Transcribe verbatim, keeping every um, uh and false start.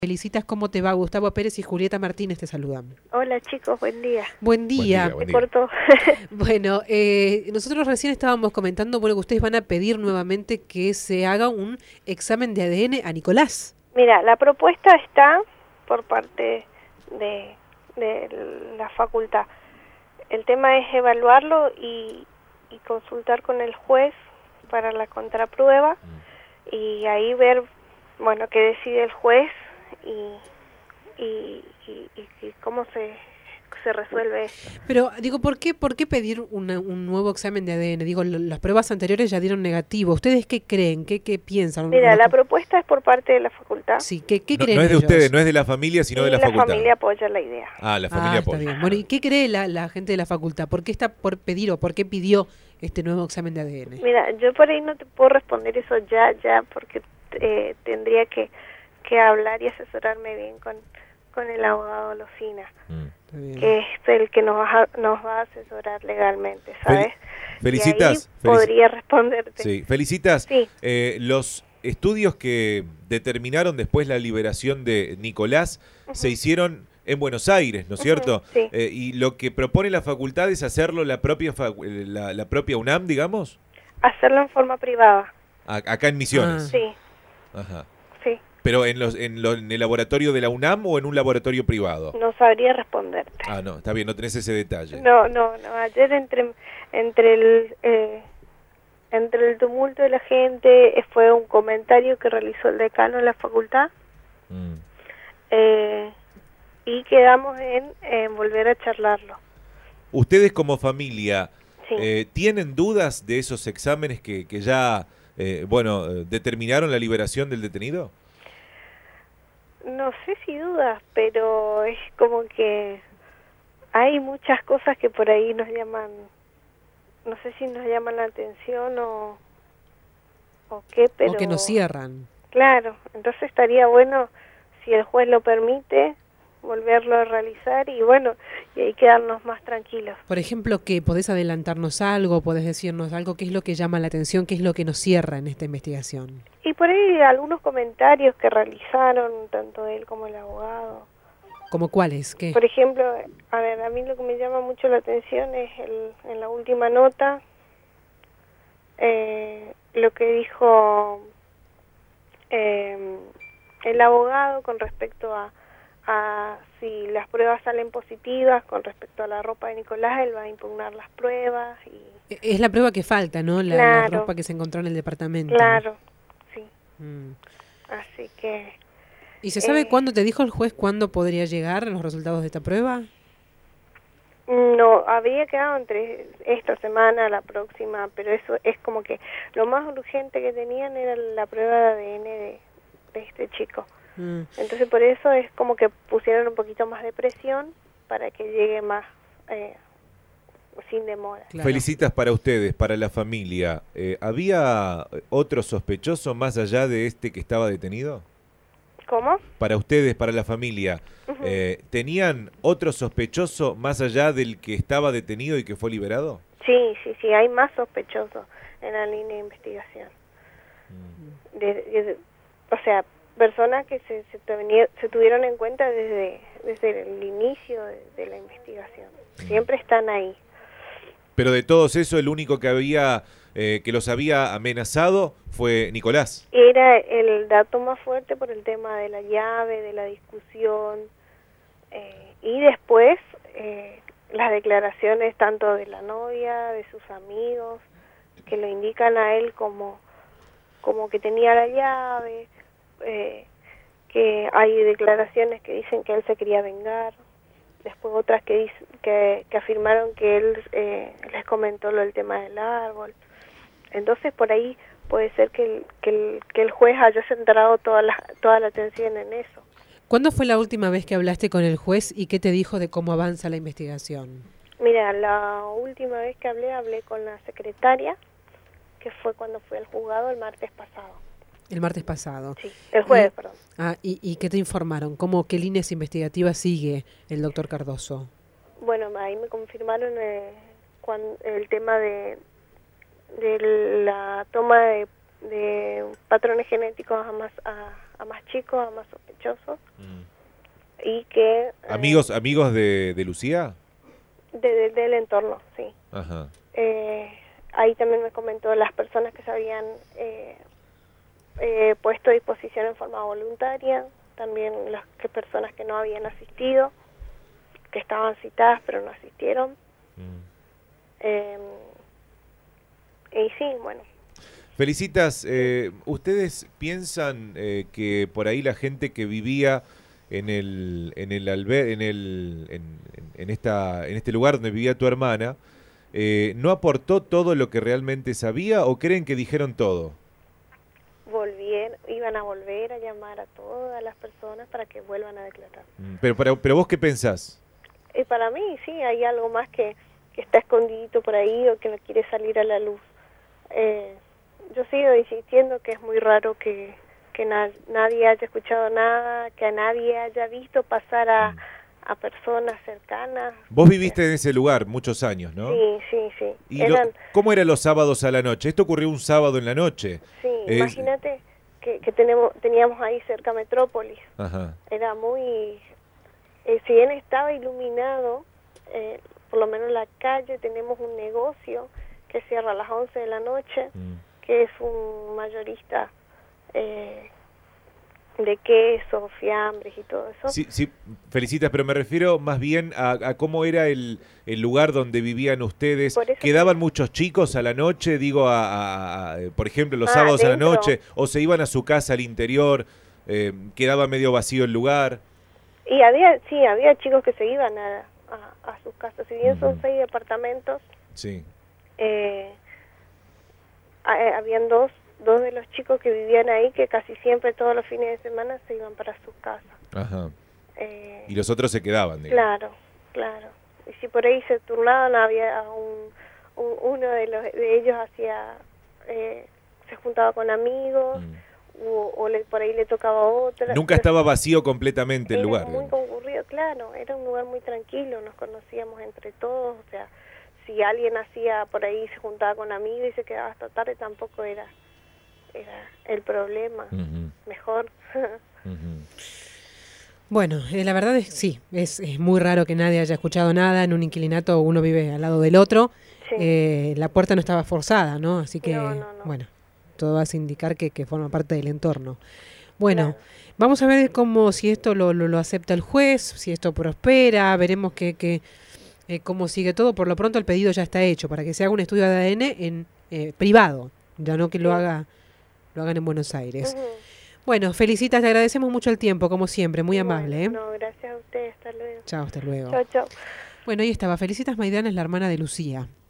Felicitas, ¿cómo te va? Gustavo Pérez y Julieta Martínez te saludan. Hola chicos, buen día. Buen día. Buen día, buen Se día. cortó. Bueno, eh, nosotros recién estábamos comentando, bueno, que ustedes van a pedir nuevamente que se haga un examen de A D N a Nicolás. Mira, la propuesta está por parte de, de la facultad. El tema es evaluarlo y, y consultar con el juez para la contraprueba mm. y ahí ver, bueno, qué decide el juez y, y, y, y, y cómo se, se resuelve esto. Pero digo, ¿por qué, por qué pedir una, un nuevo examen de A D N? Digo, lo, las pruebas anteriores ya dieron negativo. ¿Ustedes qué creen? ¿Qué, qué piensan? Mira, la que... propuesta es por parte de la facultad. Sí, ¿qué, qué no, creen no es de ellos? ustedes, no es de la familia, sino y de la, la facultad. La familia apoya la idea. Ah, la familia ah, apoya. Está bien. Bueno, ¿y qué cree la, la gente de la facultad? ¿Por qué está por pedir o por qué pidió este nuevo examen de A D N? Mira, yo por ahí no te puedo responder eso ya, ya, porque eh, tendría que, que hablar y asesorarme bien con, con el abogado Locina, mm. que es el que nos va, a, nos va a asesorar legalmente, ¿sabes? Fel felicitas. Y ahí podría responderte. Sí, felicitas. Sí. Eh, los estudios que determinaron después la liberación de Nicolás uh-huh. se hicieron en Buenos Aires, ¿no es uh-huh. cierto? Sí. Eh, y lo que propone la facultad es hacerlo la propia la, la propia UNAM, digamos. Hacerlo en forma privada. A, acá en Misiones. Ah. Sí. Ajá. Sí. ¿Pero en, los, en, lo, en el laboratorio de la UNAM o en un laboratorio privado? No sabría responderte. Ah, no, está bien, no tenés ese detalle. No, no, no. Ayer entre entre el eh, entre el tumulto de la gente eh, fue un comentario que realizó el decano de la facultad mm. eh, y quedamos en, en volver a charlarlo. ¿Ustedes como familia sí. eh, tienen dudas de esos exámenes que, que ya, eh, bueno, determinaron la liberación del detenido? No sé si dudas, pero es como que hay muchas cosas que por ahí nos llaman, no sé si nos llaman la atención o, o qué, pero... O que nos cierran. Claro, entonces estaría bueno, si el juez lo permite, volverlo a realizar y bueno, y ahí quedarnos más tranquilos. Por ejemplo, ¿qué? ¿Podés adelantarnos algo? ¿Podés decirnos algo? ¿Qué es lo que llama la atención? ¿Qué es lo que nos cierra en esta investigación? Y por ahí algunos comentarios que realizaron, tanto él como el abogado. ¿Cómo cuáles? ¿Qué? Por ejemplo, a ver, a mí lo que me llama mucho la atención es el, en la última nota, eh, lo que dijo eh, el abogado con respecto a a si las pruebas salen positivas con respecto a la ropa de Nicolás, él va a impugnar las pruebas. Y... Es la prueba que falta, ¿no? La, claro, la ropa que se encontró en el departamento. Claro, sí. Mm. Así que... ¿Y se sabe eh, cuándo, te dijo el juez, cuándo podría llegar los resultados de esta prueba? No, había quedado entre esta semana, la próxima, pero eso es como que lo más urgente que tenían era la prueba de A D N de, de este chico. Mm. Entonces por eso es como que pusieron un poquito más de presión para que llegue más eh, sin demora. Claro. Felicitas para ustedes, para la familia. Eh, ¿Había otro sospechoso más allá de este que estaba detenido? ¿Cómo? Para ustedes, para la familia, uh-huh. eh, ¿tenían otro sospechoso más allá del que estaba detenido y que fue liberado? Sí, sí, sí, hay más sospechosos en la línea de investigación. Mm. De, de, o sea, personas que se, se, tenía, se tuvieron en cuenta desde, desde el inicio de, de la investigación. Siempre están ahí. Pero de todos eso, el único que había eh, que los había amenazado fue Nicolás. Era el dato más fuerte por el tema de la llave, de la discusión, eh, y después eh, las declaraciones tanto de la novia, de sus amigos, que lo indican a él como, como que tenía la llave. Eh, que hay declaraciones que dicen que él se quería vengar, después otras que dicen, que, que afirmaron que él eh, les comentó lo del tema del árbol. Entonces por ahí puede ser que el, que el, que el juez haya centrado toda la, toda la atención en eso. ¿Cuándo fue la última vez que hablaste con el juez y qué te dijo de cómo avanza la investigación? Mira, la última vez que hablé, hablé con la secretaria, que fue cuando fue al juzgado el martes pasado. El martes pasado. Sí, el jueves, y, perdón. Ah, ¿y, ¿Y qué te informaron? ¿Cómo, qué líneas investigativas sigue el doctor Cardoso? Bueno, ahí me confirmaron eh, cuando, el tema de, de la toma de, de patrones genéticos a, mas, a, a más chicos, a más sospechosos, Mm. y que... eh, ¿Amigos, amigos de, de Lucía? de- de- del entorno, sí. Ajá. Eh, ahí también me comentó las personas que se habían eh, eh, puesto a disposición en forma voluntaria, también las que personas que no habían asistido, que estaban citadas pero no asistieron. Mm. Eh, y sí, bueno, Felicitas, eh, ¿ustedes piensan eh, que por ahí la gente que vivía en el en el alber en el en, en esta en este lugar donde vivía tu hermana eh, no aportó todo lo que realmente sabía o creen que dijeron todo? volvieron, iban a volver a llamar a todas las personas para que vuelvan a declarar. Mm, Pero pero, pero vos qué pensás? Y para mí sí, hay algo más que, que está escondidito por ahí o que no quiere salir a la luz. Eh, yo sigo insistiendo que es muy raro que, que na- nadie haya escuchado nada, que a nadie haya visto pasar a, a personas cercanas. Vos viviste en ese lugar muchos años, ¿no? Sí, sí, sí. ¿Y lo- Eran, cómo eran los sábados a la noche? Esto ocurrió un sábado en la noche. sí, Es- imagínate que, que tenemos, teníamos ahí cerca Metrópolis. Ajá. Era muy, eh, si bien estaba iluminado, eh, por lo menos la calle, tenemos un negocio que cierra a las once de la noche, Mm. que es un mayorista eh, de queso, fiambres y todo eso. Sí, sí, Felicitas, pero me refiero más bien a, a cómo era el, el lugar donde vivían ustedes. Por eso ¿Quedaban te- muchos chicos a la noche, digo, a, a- a- por ejemplo, los Ah, sábados a la dentro. noche, o se iban a su casa al interior, eh, quedaba medio vacío el lugar? Y había, sí, había chicos que se iban a, a, a sus casas. Si bien son Ujú. seis departamentos, Sí. eh, ha- habían dos, dos de los chicos que vivían ahí que casi siempre todos los fines de semana se iban para sus casas. Ajá. Eh, Y los otros se quedaban, digamos. Claro, claro. Y si por ahí se turnaban, había un, un- uno de los de ellos hacía, eh, se juntaba con amigos, Mm. o, o le, por ahí le tocaba a otra. Nunca Pero estaba vacío completamente el era lugar. muy digamos. concurrido, claro, era un lugar muy tranquilo, nos conocíamos entre todos, o sea, si alguien hacía por ahí, se juntaba con amigos y se quedaba hasta tarde, tampoco era, era el problema, Ujú, mejor. ujú. Bueno, eh, la verdad es sí, es, es muy raro que nadie haya escuchado nada. En un inquilinato uno vive al lado del otro. Sí. Eh, la puerta no estaba forzada, ¿no? Así que, No, no, no. bueno, todo hace indicar que, que forma parte del entorno. Bueno, Claro. vamos a ver cómo, si esto lo, lo, lo acepta el juez, si esto prospera, veremos que, que, eh, cómo sigue todo. Por lo pronto el pedido ya está hecho para que se haga un estudio de A D N en eh, privado, ya no que lo Sí. haga lo hagan en Buenos Aires. Ujú. Bueno, Felicitas, te agradecemos mucho el tiempo, como siempre, muy Bueno, amable. ¿eh? No, gracias a ustedes, hasta luego. Chao, hasta luego. Chao, chao. Bueno, ahí estaba. Felicitas Maidana es la hermana de Lucía.